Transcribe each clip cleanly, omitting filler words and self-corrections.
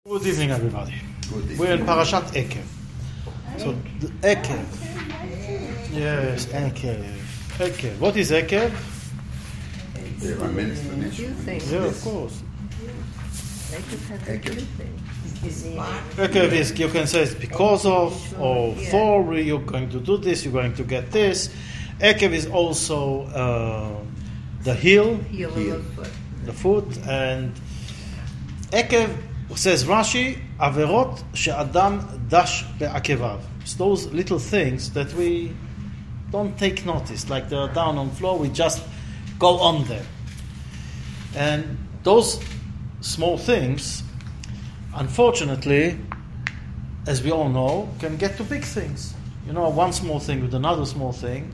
Good evening, everybody. Good evening. We're in Parashat Ekev. So, the Ekev. Yes, Ekev. Ekev. What is Ekev? The Prime Minister, Few things. Yeah, of course. Ekev. Ekev is, you can say it's because of, or for, you're going to do this, you're going to get this. Ekev is also the heel, Heel of the foot. the foot, and Ekev, says Rashi, averot she'adam dash be'akevav. It's those little things that we don't take notice, like they're down on the floor, we just go on them. And those small things, unfortunately, as we all know, can get to big things. You know, one small thing with another small thing.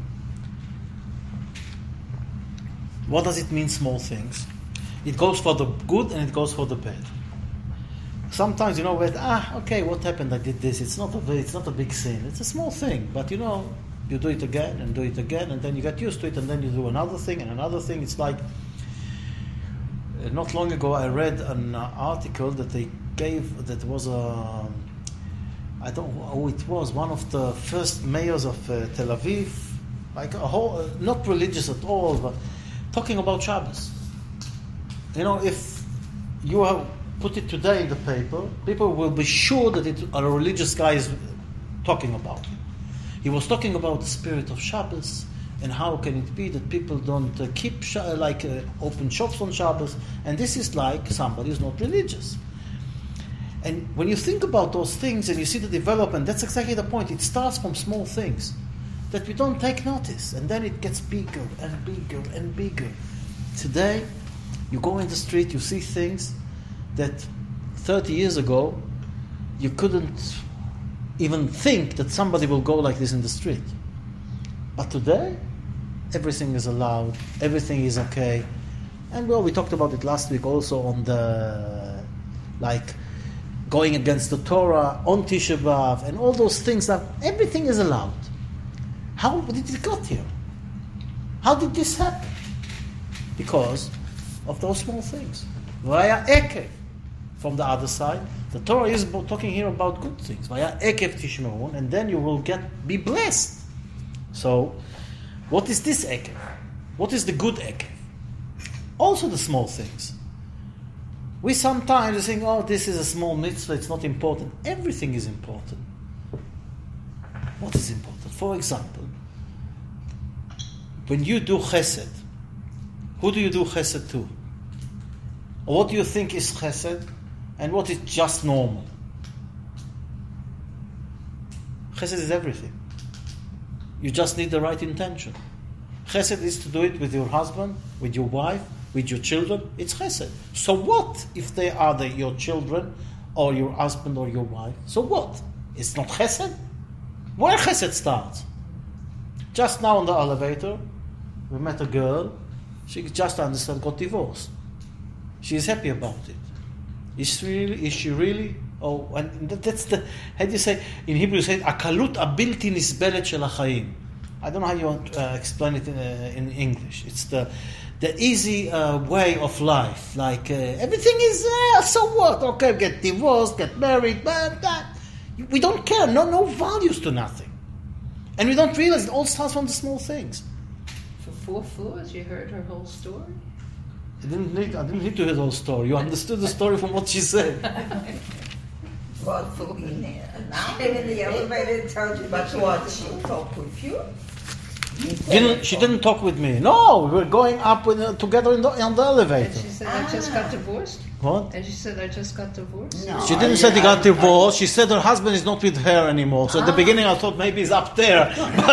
What does it mean, small things? It goes for the good and it goes for the bad. Sometimes, you know, okay, what happened? I did this. It's not a big sin. It's a small thing, but you know, you do it again and do it again, and then you get used to it, and then you do another thing and another thing. It's like not long ago, I read an article that they gave. That was I don't know who it was. One of the first mayors of Tel Aviv, like a whole, not religious at all, but talking about Shabbos. You know, if you have put it today in the paper, people will be sure that a religious guy is talking about it. He was talking about the spirit of Shabbos and how can it be that people don't keep open shops on Shabbos, and this is like somebody who's not religious. And when you think about those things and you see the development, that's exactly the point. It starts from small things that we don't take notice, and then it gets bigger and bigger and bigger. Today, you go in the street, you see things that 30 years ago, you couldn't even think that somebody will go like this in the street. But today, everything is allowed, everything is okay. And well, we talked about it last week also on the, going against the Torah, on Tisha B'Av, and all those things that everything is allowed. How did it get here? How did this happen? Because of those small things. Vaya Ekev. From the other side, the Torah is talking here about good things. Vaya Ekev tishmeun, and then you will be blessed. So, what is this Ekev? What is the good Ekev? Also the small things. We sometimes think, this is a small mitzvah, it's not important. Everything is important. What is important? For example, when you do chesed, who do you do chesed to? Or what do you think is chesed? And what is just normal? Chesed is everything. You just need the right intention. Chesed is to do it with your husband, with your wife, with your children. It's chesed. So what if they are your children or your husband or your wife? So what? It's not chesed? Where chesed starts? Just now on the elevator, we met a girl. She just got divorced. She is happy about it. Is she really? Oh, and that's the, how do you say, in Hebrew you say, akalut abilti nisbelet shel hachayim. I don't know how you want to explain it in English. It's the easy way of life. Like, everything is, so what? Okay, get divorced, get married, but we don't care. No values to nothing. And we don't realize it all starts from the small things. For 4 floors, you heard her whole story? I didn't need to hear the whole story. You understood the story from what she said. Well, now in the elevator tells you, but what, she talked with you? She didn't talk with me. No, we were going up together on the And elevator. she said, I just got divorced? What? And she said, I just got divorced? No. She didn't say they got divorced. She said her husband is not with her anymore. So at the beginning I thought maybe he's up there.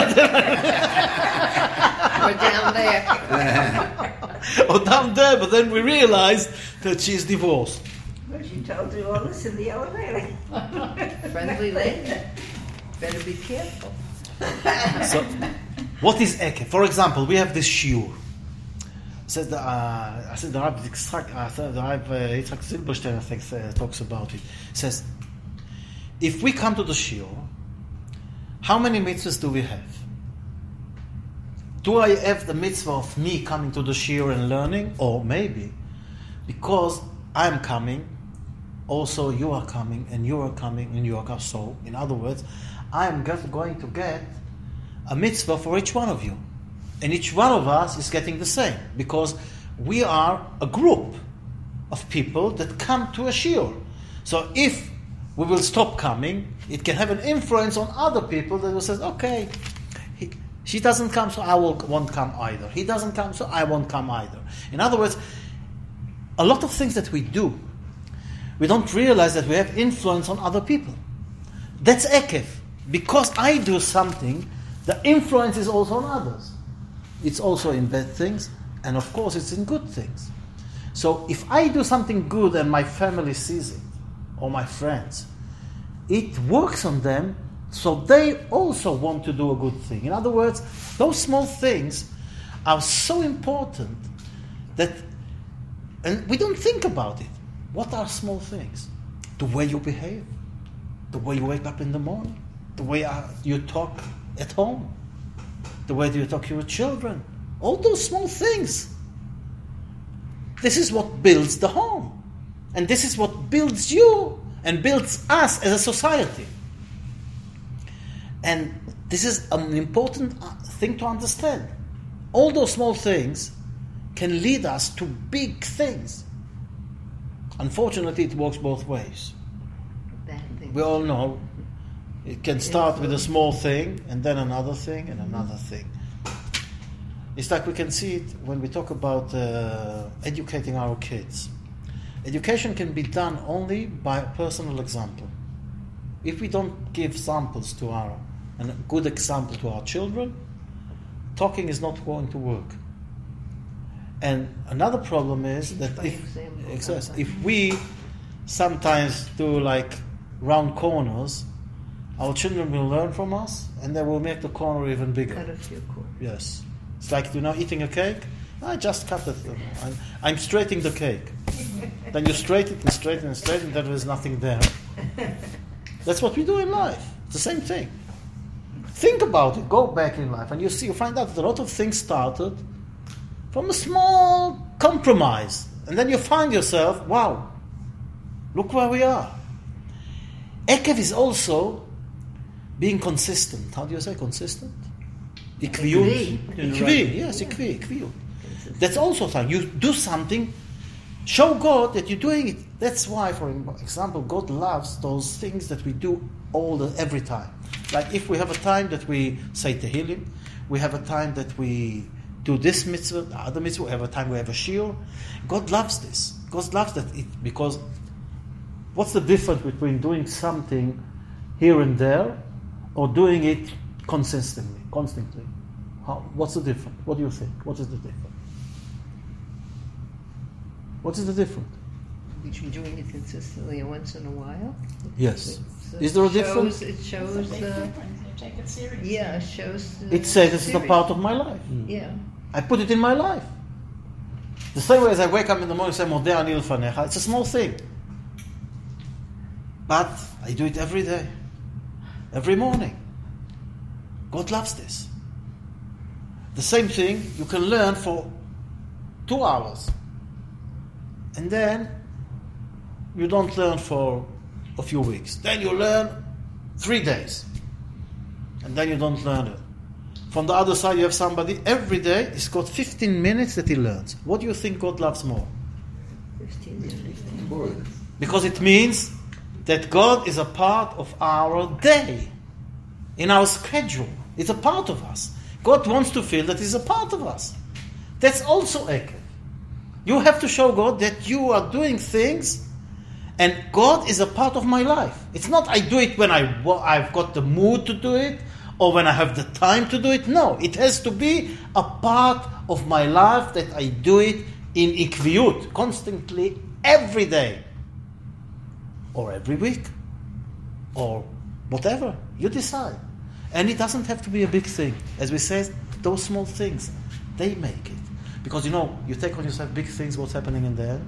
Or down there. Or down there, but then we realized that she's divorced. Well, she told you all this in the elevator. Friendly lady. Better be careful. So, what is Ekev? For example, we have this shiur. Says the Rabbi Yitzchak Zilberstein, I think, talks about it. Says, if we come to the shiur, how many mitzvahs do we have? Do I have the mitzvah of me coming to the shiur and learning? Or maybe, because I'm coming, also you are coming, and you are coming, and you are coming. So, in other words, I am going to get a mitzvah for each one of you. And each one of us is getting the same, because we are a group of people that come to a shiur. So if we will stop coming, it can have an influence on other people that will say, okay, she doesn't come, so I won't come either. He doesn't come, so I won't come either. In other words, a lot of things that we do, we don't realize that we have influence on other people. That's ekev. Because I do something, the influence is also on others. It's also in bad things, and of course it's in good things. So if I do something good and my family sees it, or my friends, it works on them, so they also want to do a good thing. In other words, those small things are so important that, and we don't think about it. What are small things? The way you behave, the way you wake up in the morning, the way you talk at home, the way you talk to your children, all those small things. This is what builds the home. And this is what builds you and builds us as a society. And this is an important thing to understand. All those small things can lead us to big things. Unfortunately, it works both ways. We all know it can start with a small thing, and then another thing, and another thing. It's like we can see it when we talk about educating our kids. Education can be done only by a personal example. If we don't give samples to and a good example to our children, talking is not going to work. And another problem is that if we sometimes do like round corners, our children will learn from us, and they will make the corner even bigger. Cut a few corners. Yes. It's like, eating a cake. I just cut it. I'm straightening the cake. Then you straighten it and straighten and straighten, then there's nothing there. That's what we do in life. It's the same thing. Think about it. Go back in life, and you find out that a lot of things started from a small compromise. And then you find yourself, wow, look where we are. Ekev is also being consistent. How do you say consistent? Ikviyut. Yes, ikviyut. That's also something. You do something, show God that you're doing it. That's why, for example, God loves those things that we do every time. Like if we have a time that we say Tehillim, we have a time that we do this mitzvah, the other mitzvah, we have a time we have a shiur. God loves this. God loves that because what's the difference between doing something here and there or doing it constantly? What's the difference? What do you think? What is the difference? What is the difference? Between doing it consistently and once in a while? Yes. Is there a difference? It shows the... Take it seriously. Yeah, it shows the... It says this is a part of my life. Yeah. I put it in my life. The same way as I wake up in the morning and say, Modeh ani lefanecha, it's a small thing. But I do it every day. Every morning. God loves this. The same thing you can learn for 2 hours. And then you don't learn for a few weeks. Then you learn 3 days. And then you don't learn it. From the other side, you have somebody every day, he's got 15 minutes that he learns. What do you think God loves more? 15 minutes. Because it means that God is a part of our day, in our schedule. It's a part of us. God wants to feel that He's a part of us. That's also ekev. You have to show God that you are doing things, and God is a part of my life. It's not I do it when I've got the mood to do it, or when I have the time to do it. No, it has to be a part of my life that I do it in ikviyut, constantly, every day. Or every week. Or whatever. You decide. And it doesn't have to be a big thing. As we say, those small things, they make it. Because you take on yourself big things, what's happening in the end?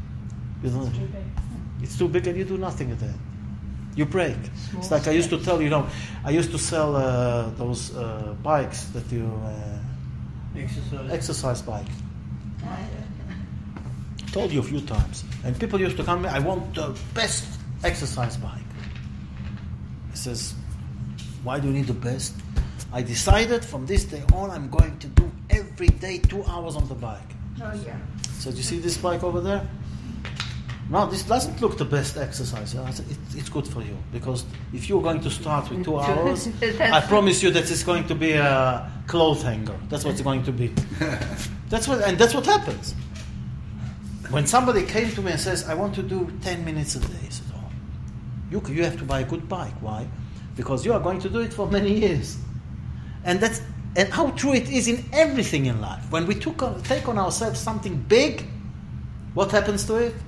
It's too big and you do nothing at the end. You break. Small it's like steps. I used to tell I used to sell those bikes that you exercise bike. Told you a few times. And people used to come to me, I want the best exercise bike. He says, why do you need the best? I decided from this day on I'm going to do every day 2 hours on the bike. Oh, yeah. So do you see this bike over there? No, this doesn't look the best exercise. I said, it's good for you, because if you're going to start with 2 hours, I promise you that it's going to be a clothes hanger. That's what it's going to be. That's what happens. When somebody came to me and says, I want to do 10 minutes a day, I said, oh, you have to buy a good bike. Why? Because you are going to do it for many years. And how true it is in everything in life. When we take on ourselves something big, what happens to it?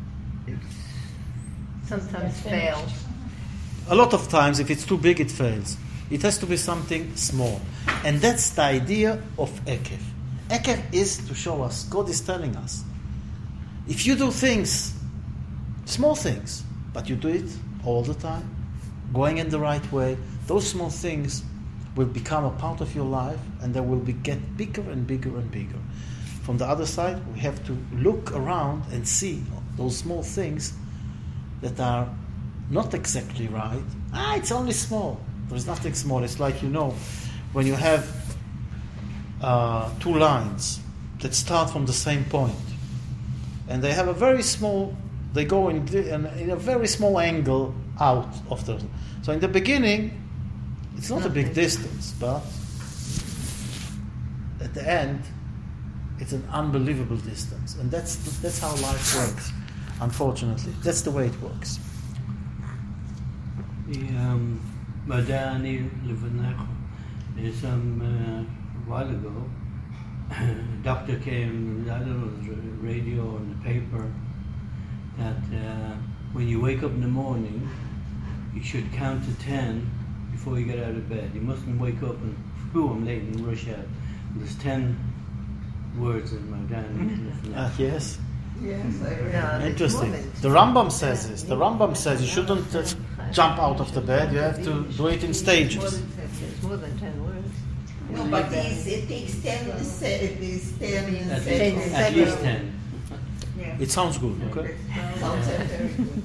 Sometimes fails. A lot of times, if it's too big, it fails. It has to be something small. And that's the idea of Ekev. Ekev is to show us, God is telling us, if you do things, small things, but you do it all the time, going in the right way, those small things will become a part of your life, and they will get bigger and bigger and bigger. From the other side, we have to look around and see those small things that are not exactly right. It's only small. There's nothing small. It's like, when you have 2 lines that start from the same point, and they have they go in a very small angle out of the. So in the beginning, it's not a big distance, but at the end, it's an unbelievable distance, and that's how life works. Unfortunately, that's the way it works. Madani Levanecho is a while ago. A doctor came, I don't know, the radio or the paper, that when you wake up in the morning, you should count to 10 before you get out of bed. You mustn't wake up and, I'm late and rush out. There's 10 words in Madani. Yes. Yes, I read. Interesting. The Rambam says this. The Rambam says you shouldn't jump out of the bed. You have to do it in stages. It's more than 10 words. No, but it takes 10 seconds. At least 10. Yeah. It sounds good, okay? Sounds very good.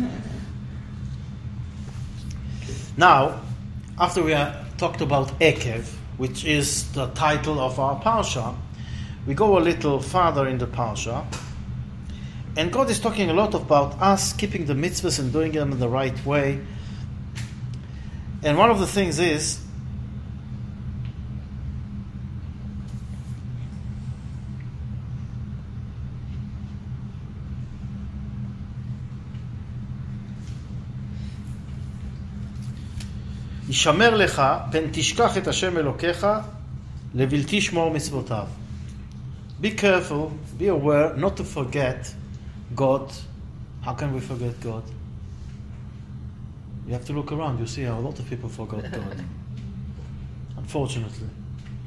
Now, after we have talked about Ekev, which is the title of our parsha, we go a little farther in the parsha, and God is talking a lot about us keeping the mitzvahs and doing them in the right way. And one of the things is ישמר לך, פן תשכח את השם אלוקיך, לבלתי שמור מצוותיו. Be careful, be aware not to forget God. How can we forget God? You have to look around, you see how a lot of people forgot God. Unfortunately.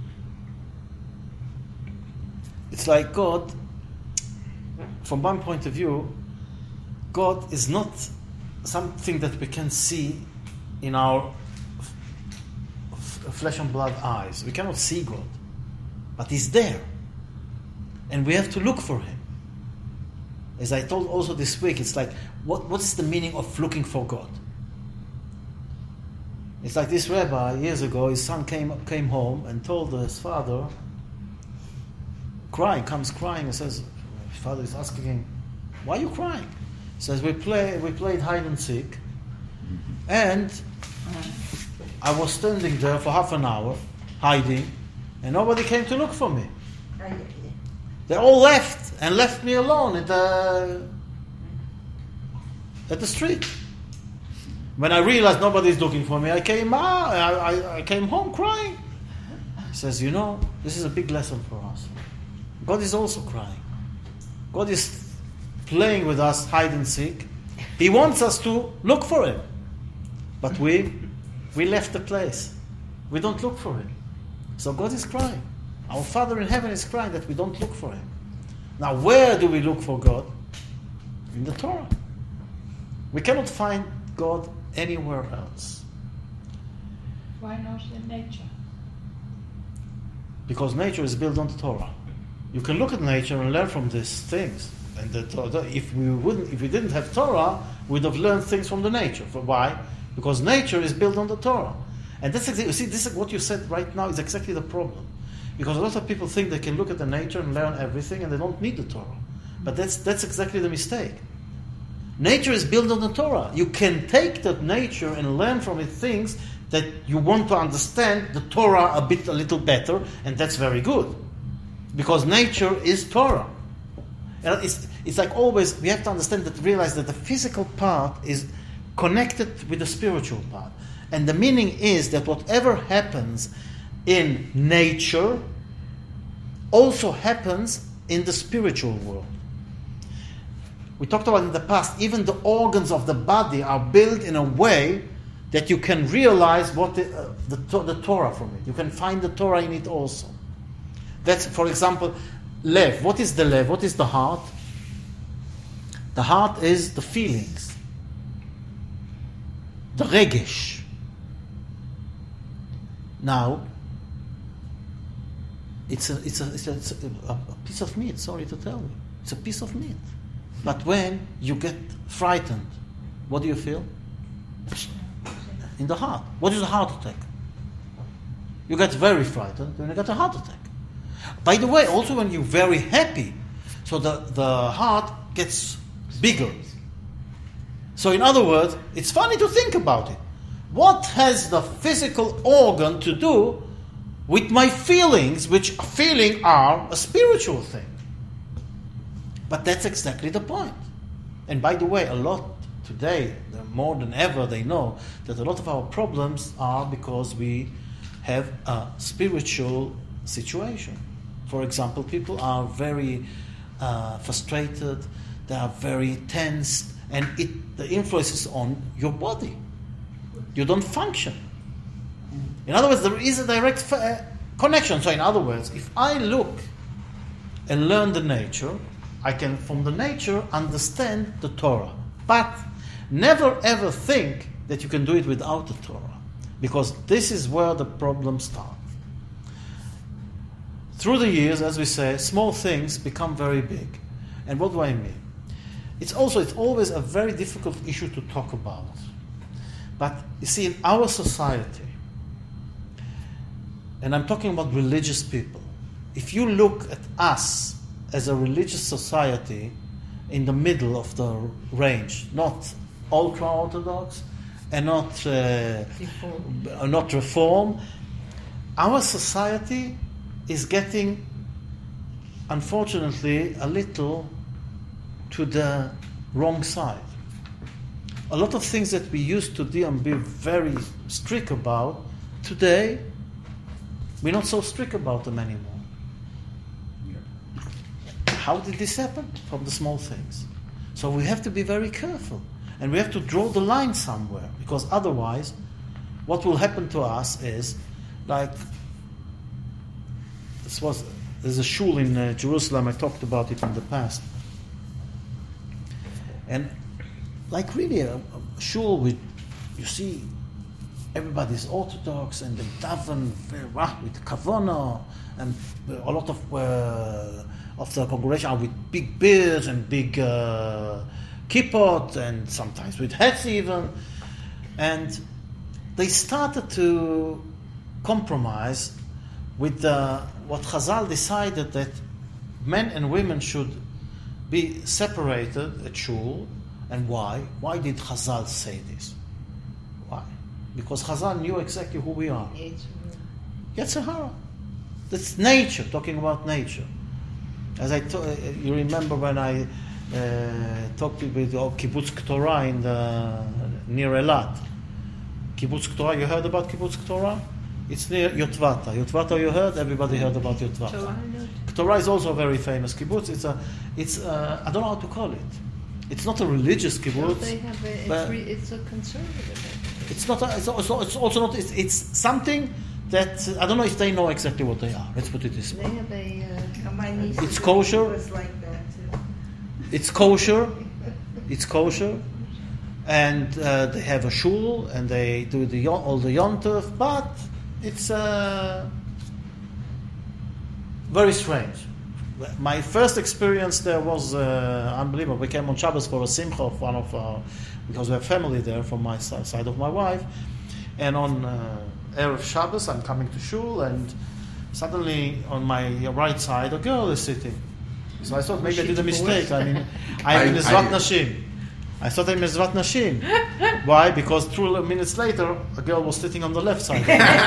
It's like God, from one point of view, God is not something that we can see in our flesh and blood eyes. We cannot see God, but He's there, and we have to look for Him. As I told also this week, it's like, what is the meaning of looking for God? It's like this rabbi years ago, his son came home and told his father, comes crying and says, his father is asking him, why are you crying? He says, we played hide and seek, and I was standing there for half an hour, hiding, and nobody came to look for me. They all left me alone at the street. When I realized nobody's looking for me, I came home crying. He says, this is a big lesson for us. God is also crying. God is playing with us hide and seek. He wants us to look for Him. But we left the place. We don't look for Him. So God is crying. Our Father in heaven is crying that we don't look for Him. Now, where do we look for God? In the Torah. We cannot find God anywhere else. Why not in nature? Because nature is built on the Torah. You can look at nature and learn from these things. And if we didn't have Torah, we'd have learned things from the nature. Why? Because nature is built on the Torah. And that's exactly, you see, this is what you said right now is exactly the problem. Because a lot of people think they can look at the nature and learn everything, and they don't need the Torah. But that's exactly the mistake. Nature is built on the Torah. You can take that nature and learn from it things that you want to understand the Torah a little better, and that's very good. Because nature is Torah. And it's like always, we have to understand that, realize that the physical part is connected with the spiritual part. And the meaning is that whatever happens in nature also happens in the spiritual world. We talked about in the past, even the organs of the body are built in a way that you can realize what the Torah from it. You can find the Torah in it also. That's, for example, lev. What is the lev? What is the heart? The heart is the feelings, the regesh. Now, it's a piece of meat. Sorry to tell you, it's a piece of meat. But when you get frightened, what do you feel? In the heart. What is a heart attack? You get very frightened, and you get a heart attack. By the way, also when you're very happy, so the heart gets bigger. So in other words, it's funny to think about it. What has the physical organ to do with my feelings, which feeling are a spiritual thing? But that's exactly the point. And by the way, a lot today, more than ever, they know that a lot of our problems are because we have a spiritual situation. For example, people are very frustrated, they are very tensed, and the influence is on your body. You don't function. In other words, there is a direct connection. So in other words, if I look and learn the nature, I can, from the nature, understand the Torah. But never ever think that you can do it without the Torah. Because this is where the problems start. Through the years, as we say, small things become very big. And what do I mean? It's always a very difficult issue to talk about. But you see, in our society, and I'm talking about religious people, if you look at us as a religious society in the middle of the range, not ultra-Orthodox and not Reform, our society is getting, unfortunately, a little to the wrong side. A lot of things that we used to do and be very strict about, today, we're not so strict about them anymore. How did this happen? From the small things. So we have to be very careful. And we have to draw the line somewhere. Because otherwise, what will happen to us is, like, there's a shul in Jerusalem, I talked about it in the past. And like really a shul with, you see, everybody's Orthodox and they daven with kavana, and a lot of the congregation are with big beards and big kippot, and sometimes with hats even. And they started to compromise with what Chazal decided, that men and women should be separated at shul. And why? Why did Chazal say this? Why? Because Chazal knew exactly who we are. Yetzer hara. That's nature, talking about nature. As you remember when I talked with Kibbutz Ktorah near Eilat. Kibbutz Ktorah, you heard about Kibbutz Ktorah? It's near Yotvata. Yotvata, you heard? Everybody heard about Yotvata. Ktorah is also a very famous kibbutz. It's I don't know how to call it. It's not a religious kibbutz. They have it's a conservative. It's not. It's also not. It's something that I don't know if they know exactly what they are. Let's put it this way. They have It's kosher. It's kosher. It's kosher. And they have a shul and they do all the yontov, but it's very strange. My first experience there was unbelievable. We came on Shabbos for a simcha of one of our, because we have family there from my side of my wife, and on Erev Shabbos I'm coming to shul, and suddenly on my right side a girl is sitting. So I thought maybe I did a mistake. I mean, I'm in Mizrat Nashim. I thought I'm Mizrat Nashim. Why? Because 2 minutes later a girl was sitting on the left side.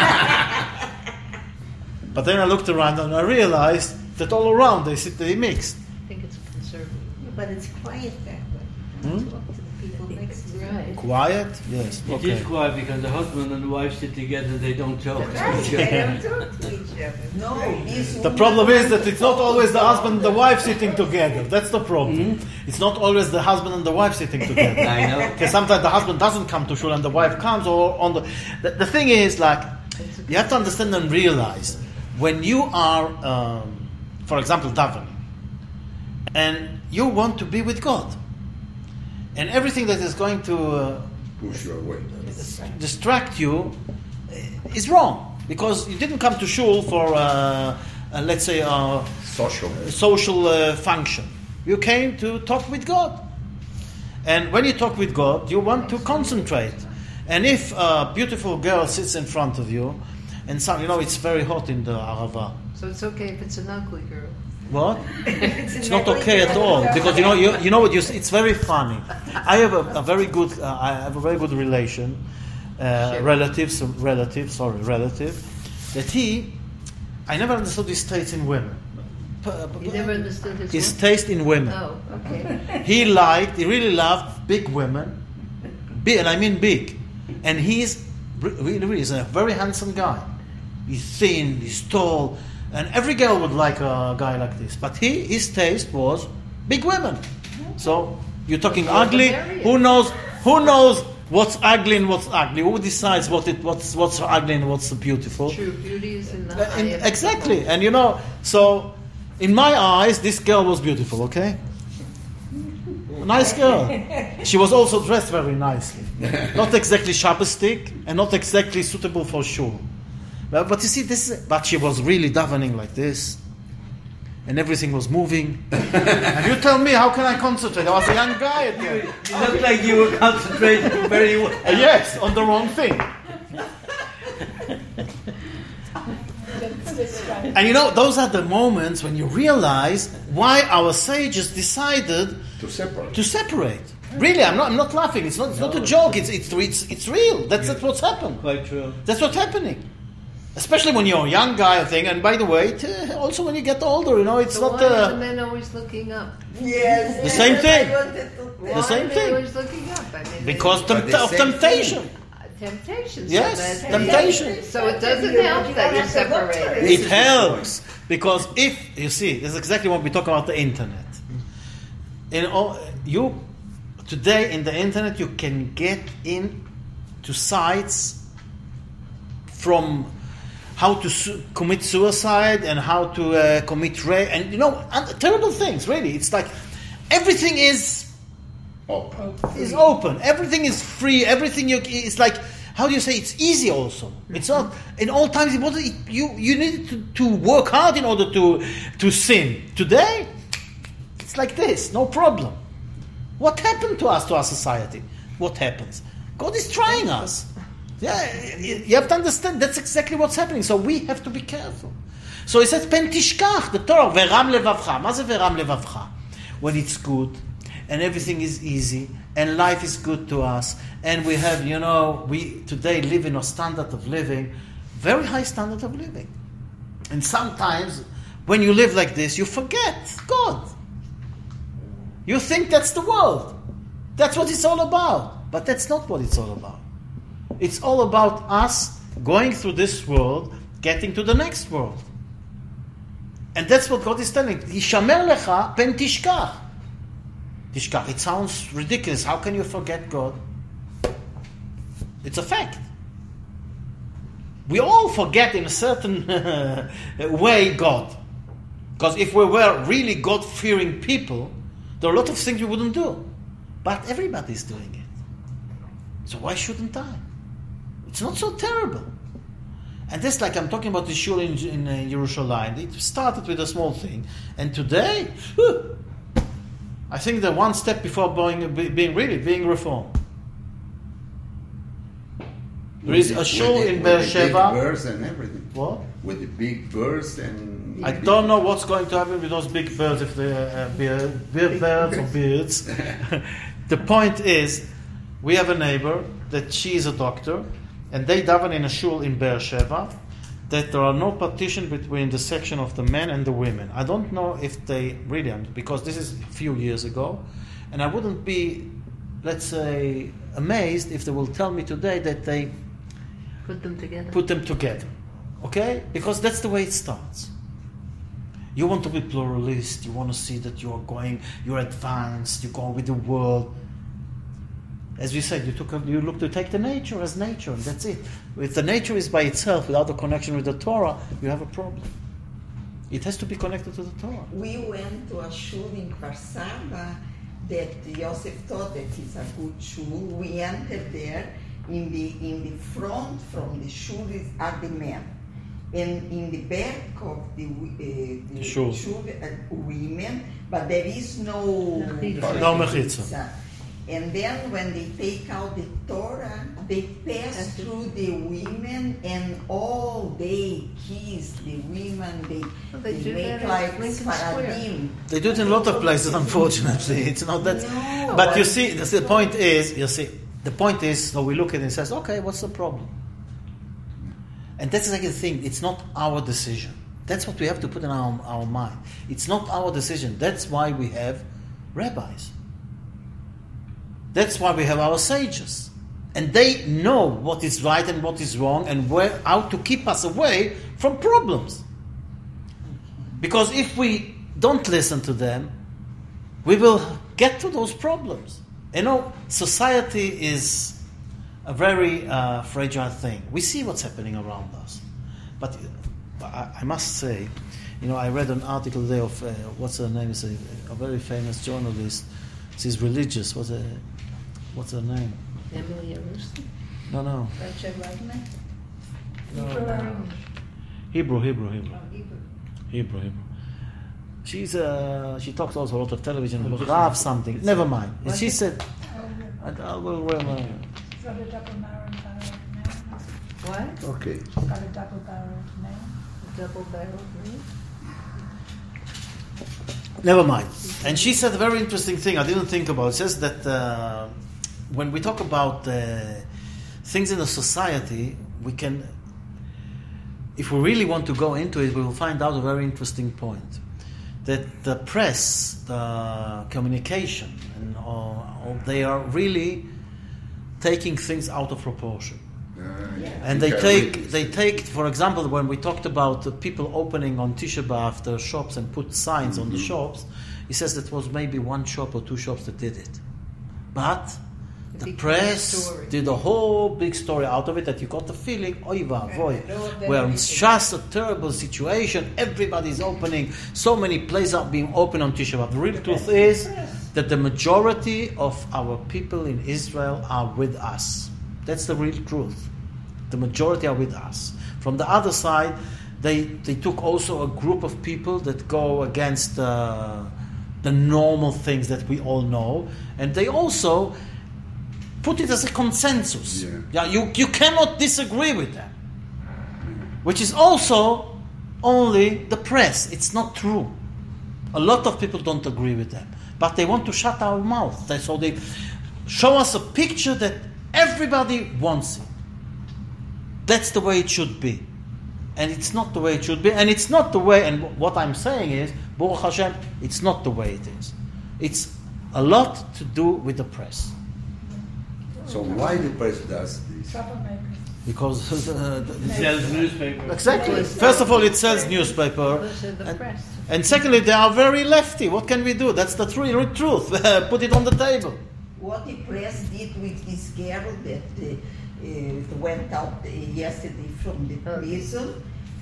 But then I looked around and I realized that all around they mixed. I think it's conservative. But it's quiet that way. Talk to the people next to you. Right. Quiet? Yes. It Okay. is quiet because the husband and the wife sit together and they don't talk. Right, they don't talk to each other. No, The problem is that it's not always the husband and the wife sitting together. That's the problem. It's not always the husband and the wife sitting together. I know. Because sometimes the husband doesn't come to shul and the wife comes, or on the thing is, like, you have to understand and realize when you are, for example, davening, and you want to be with God, and everything that is going to Push you away. distract you is wrong, because you didn't come to shul for, let's say, Social. social function. You came to talk with God. And when you talk with God, you want to concentrate. And if a beautiful girl sits in front of you, and it's very hot in the Arava. So it's okay if it's an ugly girl. What? It's not okay at all, because you know what it's very funny. I have a very good relation, relative that I never understood his taste in women. You never understood His what? taste in women. Oh, okay. He really loved big women, big, and I mean big. And he's really is a very handsome guy. He's thin, he's tall, and every girl would like a guy like this. But his taste was big women. So you're talking ugly. Who knows what's ugly and what's ugly? Who decides what's ugly and what's beautiful? True beauty is in the eye. Exactly. And so in my eyes, this girl was beautiful. Okay. A nice girl. She was also dressed very nicely. Not exactly Shabbosdik and not exactly suitable for shul. But you see, but she was really davening like this. And everything was moving. And you tell me, how can I concentrate? I was a young guy at You look like you were concentrating very well. yes, on the wrong thing. And those are the moments when you realize why our sages decided To separate. Really, I'm not laughing. It's not a joke. It's real. That's what's happened. Quite true. That's what's happening. Especially when you're a young guy, I think. And by the way, also when you get older, it's So not. why are the men always looking up? Yes. The same thing. Why same are they thing. always looking up? I mean, Because But the of same temptation. temptation. Yes, so temptation. So it doesn't help that you're separated. It helps because if you see, this is exactly what we talk about the internet. Today in the internet you can get in to sites from how to commit suicide and how to commit rape and terrible things. Really, it's like everything is open. Everything is free. Everything it's like. How do you say? It's easy also. It's not in all times. You need to work hard in order to sin. Today, it's like this, no problem. What happened to us, to our society? What happens? God is trying us. Yeah, you have to understand that's exactly what's happening. So we have to be careful. So it says, "Pen tishkach," the Torah, "Veram levavcha." Ma ze veram levavcha? When it's good and everything is easy and life is good to us and we have, we today live in a standard of living, very high standard of living. And sometimes when you live like this, you forget God. You think that's the world. That's what it's all about. But that's not what it's all about. It's all about us going through this world, getting to the next world. And that's what God is telling. Yishamer lecha pen tishkach. Tishkach. It sounds ridiculous. How can you forget God? It's a fact. We all forget in a certain way God. Because if we were really God-fearing people, there are a lot of things we wouldn't do. But everybody's doing it. So why shouldn't I? It's not so terrible. And that's like I'm talking about the shul in Yerushalayim. It started with a small thing, and today, I think they're one step before being reformed. There is a shul in Beersheba. With the big birds and everything. What? With the big birds and... I don't know what's going to happen with those big birds, if they're birds or beards. The point is, we have a neighbor that she is a doctor, and they daven in a shul in Beersheba, that there are no partition between the section of the men and the women. I don't know if they really, because this is a few years ago, and I wouldn't be, let's say, amazed if they will tell me today that they Put them together. Okay? Because that's the way it starts. You want to be pluralist, you want to see that you're advanced, you go with the world. As we said, you look to take the nature as nature, and that's it. If the nature is by itself, without the connection with the Torah, you have a problem. It has to be connected to the Torah. We went to a shul in Kfar Saba that Yosef thought that is a good shul. We entered there. In the front from the shul are the men, and in the back of the shul women, but there is no mechitza. And then when they take out the Torah, they pass through the women, and all they kiss the women. They make like Sfaradim. They do it in a lot of places, unfortunately. It's not that. No, but you see, the point is, so we look at it and says, okay, what's the problem? And that's exactly the thing. It's not our decision. That's what we have to put in our mind. It's not our decision. That's why we have rabbis. That's why we have our sages. And they know what is right and what is wrong and how to keep us away from problems. Because if we don't listen to them, we will get to those problems. You know, society is a very fragile thing. We see what's happening around us. But I must say, I read an article there of, what's her name, is a very famous journalist. She's religious. What's her name? Emily Arusti? No. Rachel Wagner? No. Hebrew. Hebrew. She talks also a lot of television about Rav something. Never mind. And she said, I will remember. It's got a double-barreled name. What? Okay. It's got a double-barreled name. Double-barreled name? Never mind. And she said a very interesting thing I didn't think about. It says that when we talk about things in the society, we can, if we really want to go into it, we will find out a very interesting point. That the press, the communication, and they are really taking things out of proportion. And they take, for example, when we talked about the people opening on Tisha B'Av the shops and put signs on the shops, he says that was maybe one shop or two shops that did it. But the press did a whole big story out of it that you got the feeling, oy vavoy, where it's just a terrible situation, everybody's opening, so many places are being opened on Tisha B'Av. The real truth is that the majority of our people in Israel are with us. That's the real truth. The majority are with us. From the other side, they took also a group of people that go against the normal things that we all know, and they also put it as a consensus. You cannot disagree with them. Which is also only the press. It's not true. A lot of people don't agree with them. But they want to shut our mouth. So they show us a picture that everybody wants it. That's the way it should be. And it's not the way it should be. And it's not the way, and what I'm saying is, Baruch Hashem, it's not the way it is. It's a lot to do with the press. So why the press does this? Troublemakers. Because It sells newspaper. exactly. First of all, it sells newspaper, The press. and secondly, they are very lefty. What can we do? That's the truth. Put it on the table. What the press did with this girl that went out yesterday from the prison,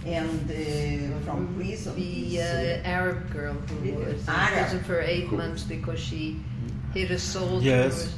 and from prison. The Arab girl who was in prison for 8 months because she hit a soldier. Yes.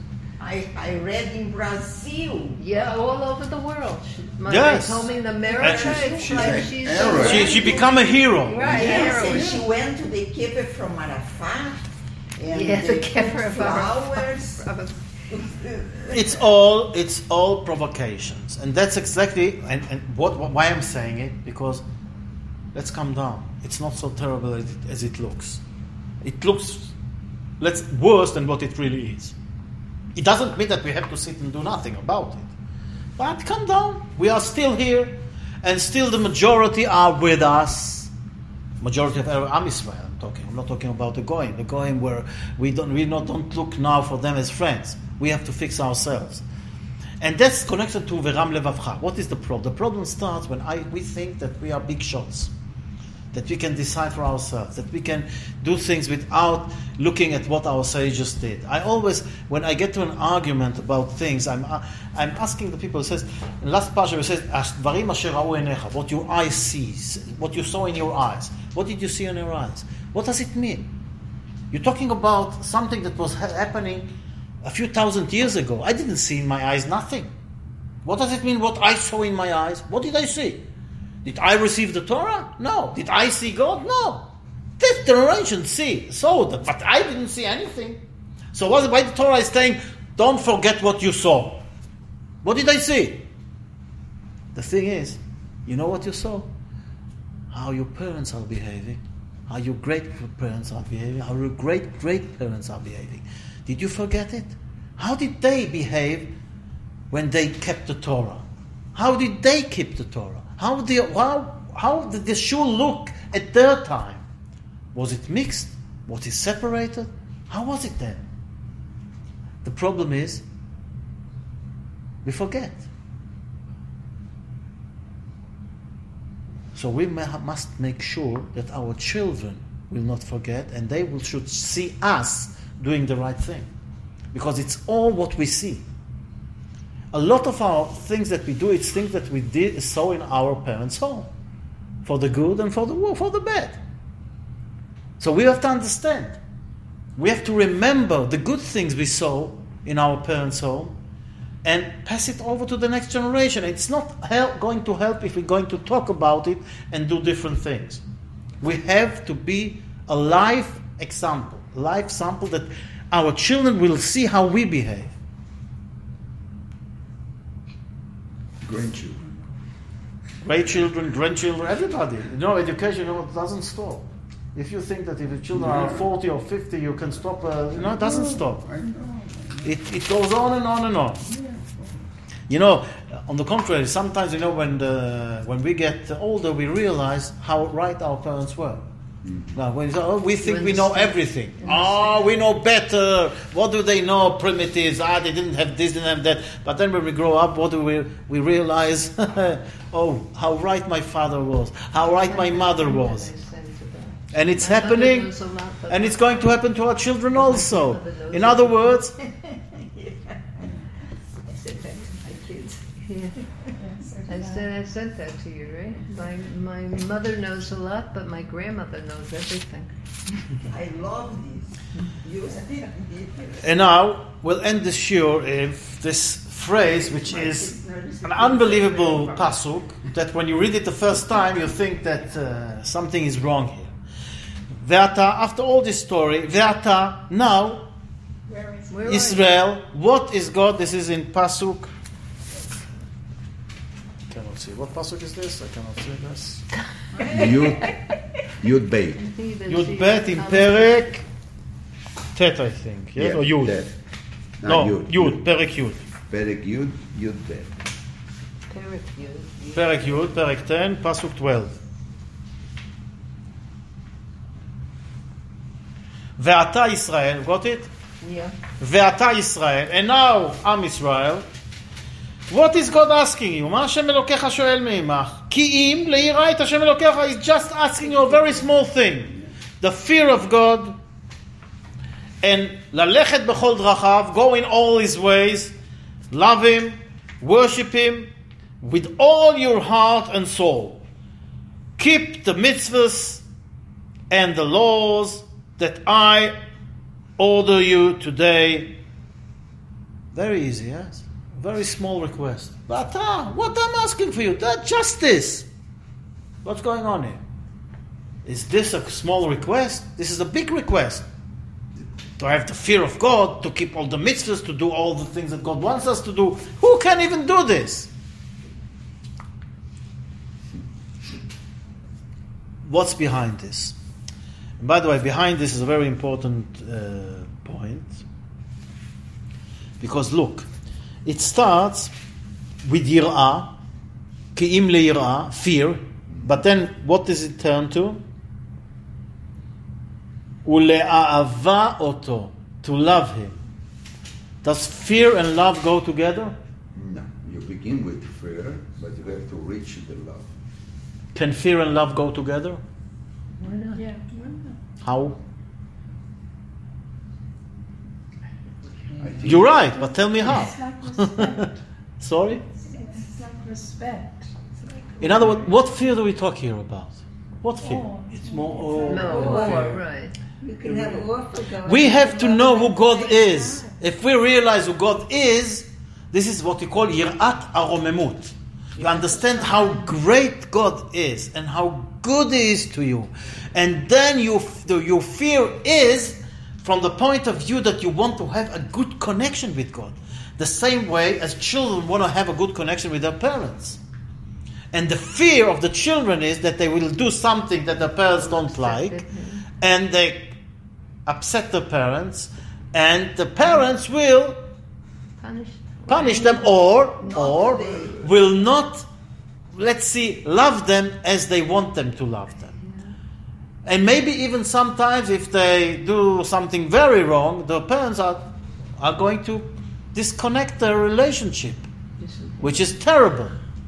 I read in Brazil. Yeah, all over the world. My Yes. told me in America, And it's she's like an she's heroine. She become a hero. Right, Yes, heroine. and she went to the cave from Arafat. And Yeah, the they cave put of Arafat. flowers. It's all provocations, and that's exactly and why I'm saying it, because let's calm down. It's not so terrible as it looks. It looks worse than what it really is. It doesn't mean that we have to sit and do nothing about it. But calm down. We are still here, and still the majority are with us. Majority of Am Israel. I'm not talking about the Goyim. The Goyim where we don't look now for them as friends. We have to fix ourselves. And that's connected to Veram Levavcha. What is the problem? The problem starts when we think that we are big shots, that we can decide for ourselves, that we can do things without looking at what our sages did. I always, when I get to an argument about things, I'm asking the people. It says in last parsha, it says, "Dvarim asher ra'u einecha," what your eyes sees, what you saw in your eyes. What did you see in your eyes? What does it mean? You're talking about something that was happening a few thousand years ago. I didn't see in my eyes nothing. What does it mean, what I saw in my eyes? What did I see? Did I receive the Torah? No. Did I see God? No. This generation saw that, but I didn't see anything. So why the Torah is saying, don't forget what you saw? What did I see? The thing is, you know what you saw? How your parents are behaving, how your great-parents are behaving, how your great-great-parents are behaving. Did you forget it? How did they behave when they kept the Torah? How did they keep the Torah? How did the shul look at their time? Was it mixed? Was it separated? How was it then? The problem is, we forget. So we must make sure that our children will not forget, and should see us doing the right thing. Because it's all what we see. A lot of our things that we do, it's things that we saw in our parents' home. For the good and for the bad. So we have to understand. We have to remember the good things we saw in our parents' home and pass it over to the next generation. It's not going to help if we're going to talk about it and do different things. We have to be a live example that our children will see how we behave. Grandchildren, everybody. Education doesn't stop. If you think that if your children are 40 or 50, you can stop, it doesn't stop. I know. It goes on and on and on. On the contrary, sometimes, when we get older, we realize how right our parents were. Now, we think we know everything. We know better. What do they know? Primitives. They didn't have this, didn't have that. But then when we grow up, what do we realize? How right my father was. How right my mother was. And it's happening, and it's going to happen to our children also. In other words, I said that to my kids. Yeah. I said that to you, right? My mother knows a lot, but my grandmother knows everything. I love this. and now we'll end the shiur with this phrase, which is an unbelievable pasuk, that when you read it the first time, you think that something is wrong here. Ve'ata, after all this story, Ve'ata, now, Israel, what is God? This is in pasuk. I cannot see. What pasuk is this? I cannot see this. Yud Beit. Yud Bet in Perek Tet, I think. Yes? Or Yud? Tet. No, Yud. Yud. Perek Yud. Perek Yud, Yud Bet. Perek Yud, Perek 10, pasuk 12. Ve'ata Israel, got it? Yeah. Ve'ata Israel, and now Am Israel. What is God asking you? מה השם אלוקיך שואל מעמך? כי אם ליראה את השם אלוקיך is just asking you a very small thing. The fear of God and ללכת בכל דרכיו, go in all his ways, love him, worship him with all your heart and soul. Keep the mitzvahs and the laws that I order you today Very easy, yes? Very small request. But what I'm asking for you, that justice. What's going on here? Is this a small request? This is a big request. To have the fear of God, to keep all the mitzvahs, to do all the things that God wants us to do. Who can even do this? What's behind this? And by the way, behind this is a very important point. Because look, it starts with yir'ah, ki'im le'yir'ah, fear. But then what does it turn to? Ule'a'ava oto, to love him. Does fear and love go together? No, you begin with fear, but you have to reach the love. Can fear and love go together? Why not? Yeah. Why not? How? I think You're right, but tell me how. It's like respect. Sorry? It's like respect. In other words, what fear do we talk here about? What fear? Awe. It's more No, fear. right. You can have awe for God. We have to know who God is. If we realize who God is, this is what we call yirat aromemut. You understand how great God is and how good He is to you. And then your fear is from the point of view that you want to have a good connection with God. The same way as children want to have a good connection with their parents. And the fear of the children is that they will do something that their parents don't like, and they upset the parents, and the parents will punish them or will not, let's see, love them as they want them to love them. And maybe even sometimes if they do something very wrong, the parents are going to disconnect their relationship, which is terrible.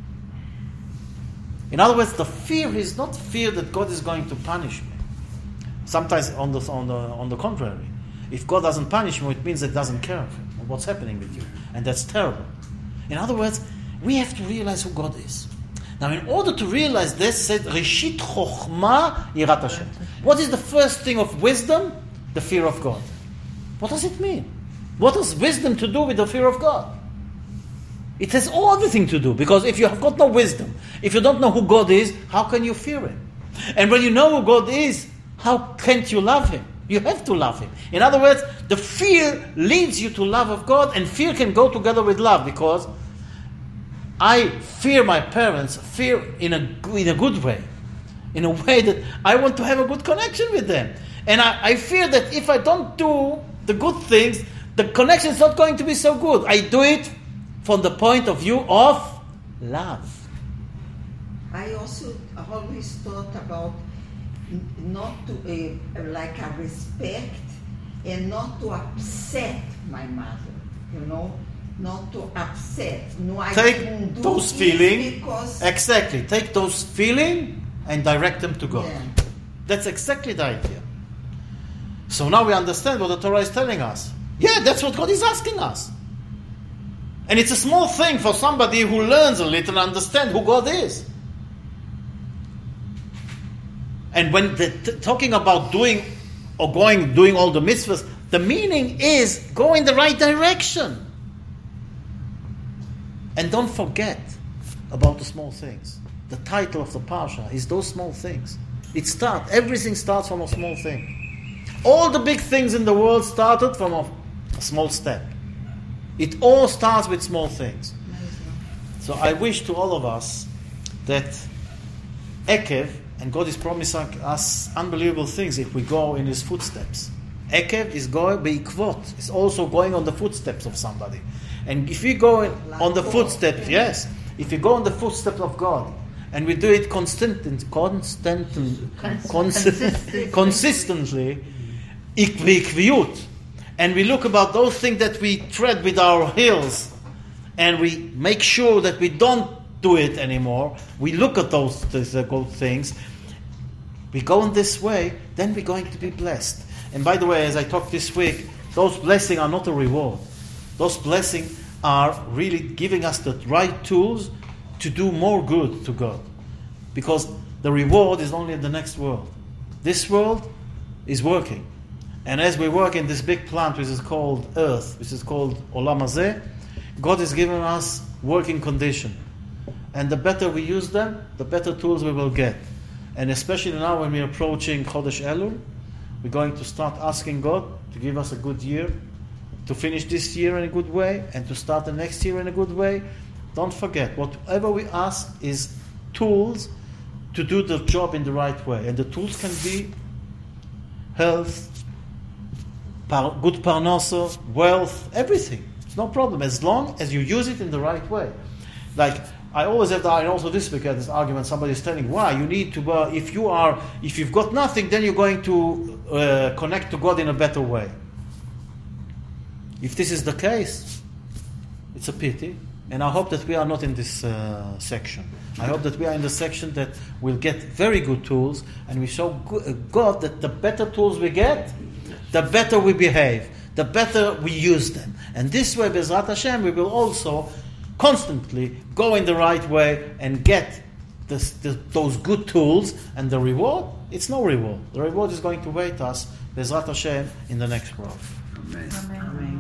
In other words, the fear is not fear that God is going to punish me. Sometimes on the contrary. If God doesn't punish me, it means that He doesn't care of what's happening with you. And that's terrible. In other words, we have to realize who God is. Now, in order to realize this, said Rishit Chochma Yirat Hashem. What is the first thing of wisdom? The fear of God. What does it mean? What has wisdom to do with the fear of God? It has all everything to do, because if you have got no wisdom, if you don't know who God is, how can you fear Him? And when you know who God is, how can't you love Him? You have to love Him. In other words, the fear leads you to love of God, and fear can go together with love, because I fear my parents, fear in a good way, in a way that I want to have a good connection with them. And I fear that if I don't do the good things, the connection is not going to be so good. I do it from the point of view of love. I also always thought about not to, like a respect, and not to upset my mother, not to upset. No, I Take those feelings, because exactly, take those feelings and direct them to God. Yeah. That's exactly the idea. So now we understand what the Torah is telling us. Yeah, that's what God is asking us. And it's a small thing for somebody who learns a little and understands who God is. And when talking about doing all the mitzvahs, the meaning is go in the right direction. And don't forget about the small things. The title of the parsha is those small things. Everything starts from a small thing. All the big things in the world started from a small step. It all starts with small things. So I wish to all of us that Ekev, and God is promising us unbelievable things if we go in His footsteps. Ekev is going beikvot. It's also going on the footsteps of somebody. And if we go on the footsteps, yes, if you go on the footsteps of God, and we do it consistently, ikviyut, and we look about those things that we tread with our heels, and we make sure that we don't do it anymore, we look at those good things, we go in this way, then we're going to be blessed. And by the way, as I talked this week, those blessings are not a reward. Those blessings are really giving us the right tools to do more good to God. Because the reward is only in the next world. This world is working. And as we work in this big plant, which is called Earth, which is called Olam Hazeh, God has given us working condition. And the better we use them, the better tools we will get. And especially now when we're approaching Chodesh Elul, we're going to start asking God to give us a good year, to finish this year in a good way, and to start the next year in a good way. Don't forget, whatever we ask is tools to do the job in the right way. And the tools can be health, good parnasa, wealth, everything. It's no problem, as long as you use it in the right way. Like, I always have and also this week I had this argument, somebody is telling, why, you need to, if you've got nothing, then you're going to connect to God in a better way. If this is the case, it's a pity, and I hope that we are not in this section. I hope that we are in the section that will get very good tools, and we show God that the better tools we get, the better we behave, the better we use them. And this way, Bezrat Hashem, we will also constantly go in the right way and get those good tools, and the reward, it's no reward. The reward is going to wait us, Bezrat Hashem, in the next world. Amen. Amen.